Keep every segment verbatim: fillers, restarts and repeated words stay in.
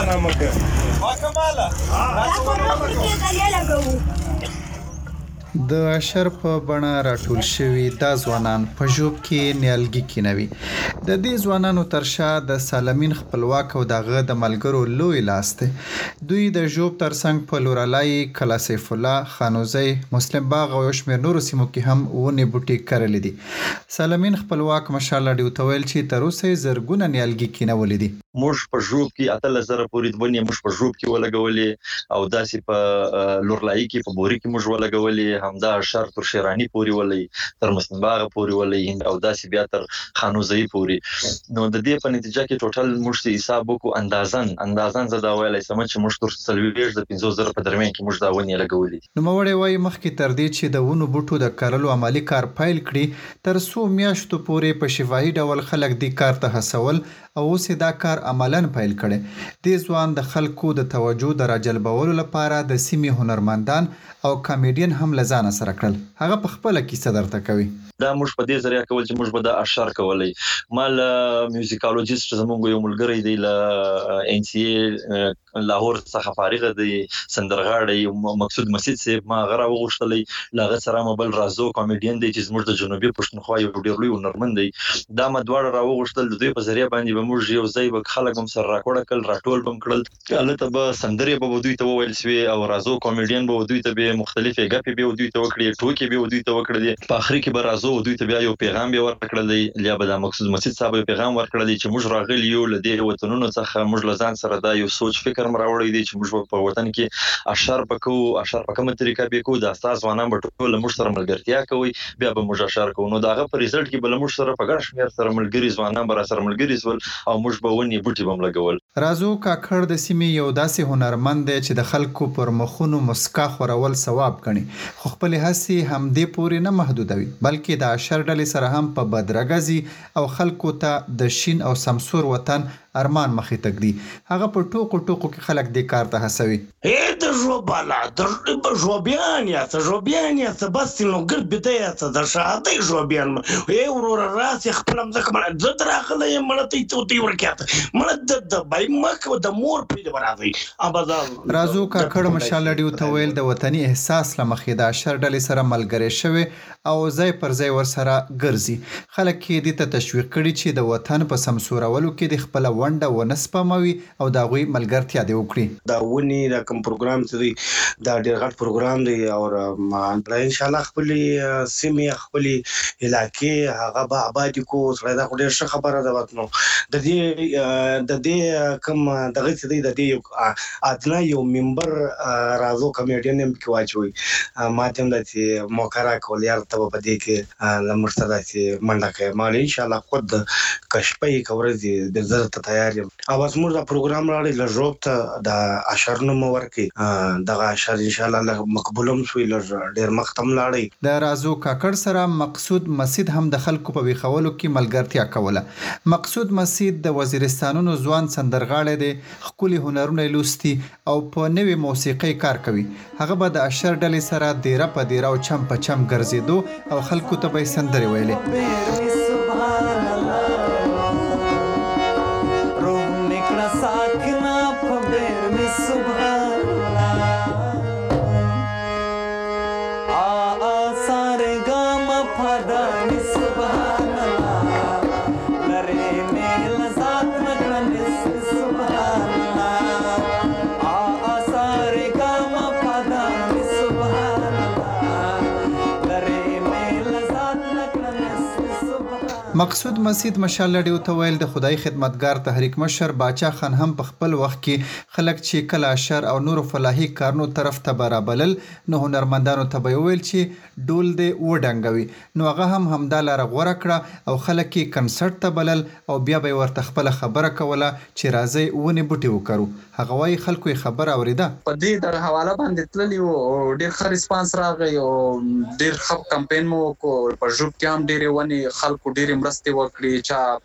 د اشر په بڼه راټول شوي دا ځوانان په ژوب کې نیالګي کینوي. د دې ځوانانو تر شا د سالمین خپلواک او دغه د ملګرو لوی لاس دی. دوی د ژوب ترڅنګ په لورالای، کلا سیف الله، خانوزی، مسلم باغ او یو شمېر نورو سیمو کې هم ونې بوټي کرلي دي. سالمین خپلواک مشال راډیو ته ویل چې تر اوسه یې زرګونه نیالګي کینولي دي. موږ په ژوب کې اتلس زره پورې ونې موږ په ژوب کې ولګولې او داسې په لورلای کې په بوري کې موږ ولګولې، همدا شر تر شیرانی پورې ولې، تر مسلم باغ پورې ولې او داسې بیا تر خانوزی پورې. نو د دې په نتیجه کې ټوټل موږ چې حساب وکړو اندازن اندازن زدا ویلای سم چې موږ تر څلوېښت د پنځوس زره په درمیان کې موږ دا ونې لګولې. نو موري وايي مخکې تر دې چې د ونو بوټو د کرلو عملی کار پیل کړي تر څو میاشتو پورې په شفاهي ډول خلک دې کار ته هڅول او اوس دا کار عملاً پیل کړي. دې ځوان د خلکو د توجه د راجلبولو لپاره د سیمې هنرمندان او کامیډین هم لزانه سره کړل. هغه په خپل کیسه درته کوي. دا موږ په دې ذریعہ کول چې موږ به د اشعار کولای. مال میوزیکالوجیست زمونږ یو ملګری دی ل ان سی ای لاهور څخه فارغ دی، سندرغاړی مقصود مسجد صاحب ما غره وغوښتلې لاغه سره مبل رازو کامیډین دی چې زموږ د جنوبي پښتونخوا یو ډیر لوی هنرمند دی. دا مدواړه را وغوښتل د دوی په ذریعہ باندې به موږ یو ځای به خلک هم سره راکوړه کل راټول بم کړل. البته به سندرې به دوی ته وویل شوی او رازو کامیډین به دوی ته به مختلفې غپې به دوی ته وکړي، ټوکې به دوی ته وکړي. په اخر کې به رازو دوی ته بیا یو پیغام به ورکړل دی، یا به د مقصود مسجد صاحب یو پیغام ورکړل دی چې موږ راغلی یو ل دې وطنونو څخه، موږ لزان سره دا یو سوچ فکر مراوړی دی چې موږ په وطن کې اشعار پکو اشعار په کومه طریقه به کو د استاد ځوانان به ټول موږ سره ملګرتیا کوي، بیا به موږ اشعار کوو. نو داغه په ریزلټ کې بل موږ سره په ګډ شمیر سره ملګری ځوانان به سره ملګری سول او موږ به ونی بوټي بم لګول. رازو کاکړ د سیمې یو داسې هنرمند دی چې د خلکو پر مخونو مسکا خورول ثواب ګڼي، خو خپل هڅې هم دې پورې نه محدودوي بلکې د اشر ډلې سره هم په بدرګزي او خلکو ته د شین او سمسور وطن ارمان مخې تک دی. هغه په ټوکو ټوکو کې خلک دې کار ته هڅوي. اې د ژوبالا د ژوبیان یا څه ژوبیان یا څه بس نو ګر بده یا څه د شاته ژوبیان اې ورور راس خپلم ځکه مړ د دراغله یې مړ ته تو تی ورکاته مړ د د بای مخ د مور په دې برابرې ابدا. رازو کاکړ مشال ډیو ته ویل د وطني احساس لمخې د اشر ډلې سره ملګری شوی او ځای پر ځای ور سره ګرځي. خلک کې دې ته تشویق کړي چې د وطن په سمسورولو کې د خپل ونډه ونسپموي او دا غوي ملګرتیا دی وکړي. دا ونی دا کوم پروګرام چې دی دا ډېر غټ پروګرام دی او ان شاء الله خپل سیمه خپل علاقې هغه به آباد کو سره دا ډېر ښه خبره ده. وته د دې د دې کوم دغه چې دی د دې ادنا یو ممبر رازو کمیډین هم کې واچوي ماته هم د موکرا کول یار ته په دې کې لمرسره چې منډه کوي مال ان شاء الله خود کشپې کورځي د زړه ته تیار یم. او اوس موږ دا پروګرام راړي لژوب ته د اشر نو مور کې دغه اشر ان شاء الله مقبولم شوی لږ ډیر مختم لاړي. د رازو کاکړ سره مقصود مسجد هم د خلکو په ویخولو کې ملګرتیا کوله. مقصود مسجد د وزیرستانونو ځوان سندرغاړی دی، خپل هنرونه لوستي او په نوې موسیقي کار کوي. هغه به د اشر ډلې سره دیره په دیره او چم په چم ګرځېدو او خلکو ته به سندرې ویلې. مقصود مسجد مشال ډیو ته ویل د خدای خدمتګار تحریک مشر باچا خان هم په خپل وخت کې خلک چې کله اشر او نور فلاحي کارونو طرف ته برابلل نو هنرمندانو ته به ویل چې ډول دې وډنګوي. نو هغه هم همدا لاره غوره کړه او خلک یې کنسرت ته بلل او بیا به ورته خپل خبره کوله چې راځي ونې بوټي وکړو. هغه وايي خلکو یې خبره اوریده. په دې در حواله باندې تللی او ډېر ښه ریسپانس راغی او ډېر ښه کمپین مو کو په ژوب کې هم ډېرې ونې خلکو ډېرې مرستې وکړي،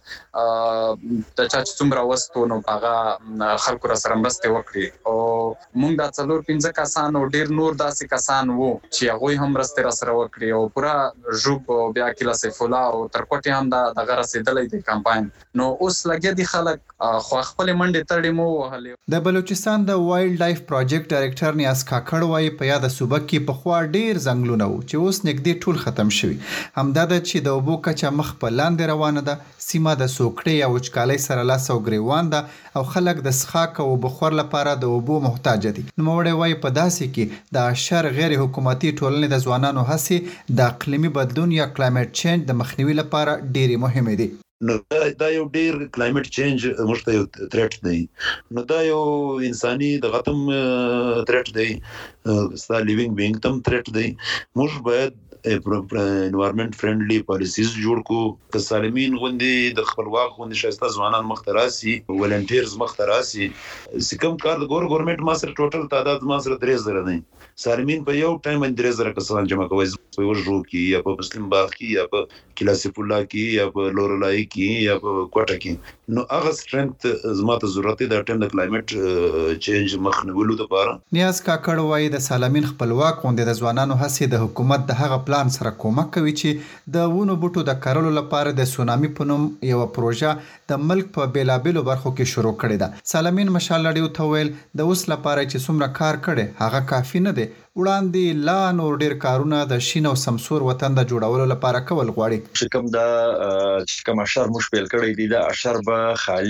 چا د چا چې څومره وستو نو هغه خلکو را سره مرستې وکړي. او موږ دا څلور پنځه کسان او ډېر نور داسې کسان وو چې هغوی هم مرستې را سره وکړي او پوره ژوب او بیا کیلا سیف الله او تر کوټې هم دا دغه رسېدلی دی کمپاین. نو اوس لګیا دي خلک خو خپلې منډې تړې مو ووهلې. د بلوچستان د وایلډ لایف پروجیکټ ډایرکټر نیاز کاکړ وایي په یاده صوبه کې پخوا ډېر ځنګلونه وو چې اوس نږدې ټول ختم شوي. همدا ده چې د اوبو کچه مخ په لاندې روانه ده. سیمه د سوکړې یا وچکالۍ سره لاس او ګریوان ده او خلک د څښاک او بخور لپاره د اوبو محتاج دي. نوموړی وایي په داسې کې د اشر غیر حکومتي ټولنې د ځوانانو هڅې د اقلیمي بدلون یا کلایمټ چینج د مخنیوي لپاره ډېرې مهمې دي. نو دا یو ډیر کلایمټ چینج موږ ته یو تھریټ دی. نو دا یو انساني د غتم تھریټ دی، ستا لیوینګ بینګ تم تھریټ دی. موږ باید انوایرنمنت فرندلی پالیسیز جوړ کو. که سالمین غوندې د خپلواک غوندې شایسته ځوانان مخ ته راسي، ولنټیرز مخ ته راسي. سکم کار د ګور ګورنمنت ما سره ټوټل تعداد ما سره درې زره دی. سالمین په یو ټایم باندې درې زره کسان جمع کوي، په وژو کې یا په مسلم باغ کې یا په کلاسیف الله کې یا په لورلای کې یا په کوټه کې. نو هغه سټرنګث زما ته ضرورت دی د ټیم د کلایمټ چینج مخنیولو لپاره. نیاز کاکړ وایي د سالمین خپلواک غوندې د ځوانانو هڅې د حکومت د هغه پلان سره کومک کوي چې د ونو بوټو د کرلو لپاره د سونامي په نوم یو پروژه د ملک په بیلابیلو برخو کې شروع کړې ده. سالمین مشال لړیو ته ویل د اوس لپاره چې څومره کار کړي هغه کافي نه دی. وړاندې لا نور ډیر کارونه د شین او سمسور وطن د جوړولو لپاره کول غواړي. چې کوم دا چې کوم اشر مش پیل کړی دی، دا اشر به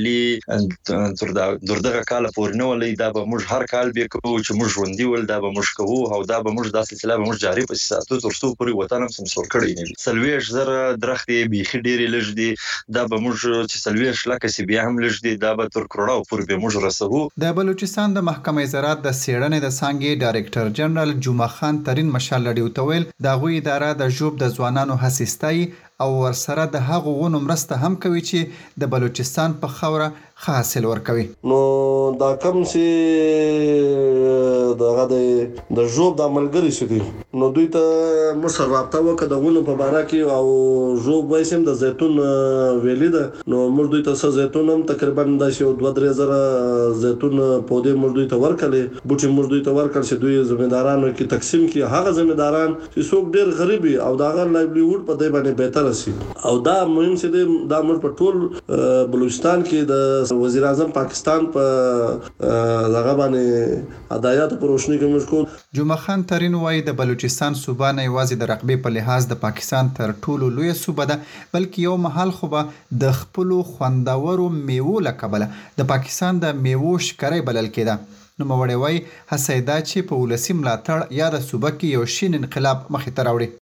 خالی تر دغه کال پورې نه ولې، دا به موږ هر کال به کوو چې موږ ژوندۍ ول، دا به موږ کوو او دا به موږ د سلسله به موږ جاری پسې ساتو تر څو پورې وطن هم سمسور کړی نه وي. سلويش زره درختې بیخي ډېرې لږ دي، دا به موږ چې سلويش لکه سی بیا هم لږ دي، دا به تر کروڑاو پورې به موږ رسوو. د بلوچستان د محکمې زراعت د څېړنې د څانګې ډایرکټر جنرال جمعه خان ترین مشال لړیو ته ویل د هغوی اداره د ژوب د ځوانانو هڅې ستایي او ورسره د هغو ونو مرسته هم کوي چې د بلوچستان په خاوره ښه حاصل ورکوي. نو دا کوم چې دغه د ژوب د ملګري شو دي، نو دوی ته موږ سره رابطه وکړه د ونو په باره کې او ژوب وایي سم د زیتون ویلي ده. نو موږ دوی ته څه زیتون هم تقریبا داسې یو دوه درې زره زیتون پودې موږ دوی ته ورکړلې، بوټي موږ دوی ته ورکړل چې دوی ذمہدارانو کې تقسیم کړي. هغه ذمہداران چې څوک ډېر غریب وي او د هغه لایولیهوډ په دې باندې بهتر شي. او دا مهم چې دی دا موږ په ټول بلوچستان کې د وزیر اعظم پاکستان په دغه باندې هدایت پر روشنی کې موږ کو. جمعه خان ترین وایي د بلوچستان صوبه نه یوازې د رقبې په لحاظ د پاکستان تر ټولو لوی صوبه ده، بلکې یو مهال خو به د خپلو خوندورو میوو له کبله د پاکستان د میوو شکرۍ بلل کېده. نوموړی وایي هڅه یې دا چې په ولسي ملاتړ یا د صوبه کې یو شین انقلاب مخې ته راوړي.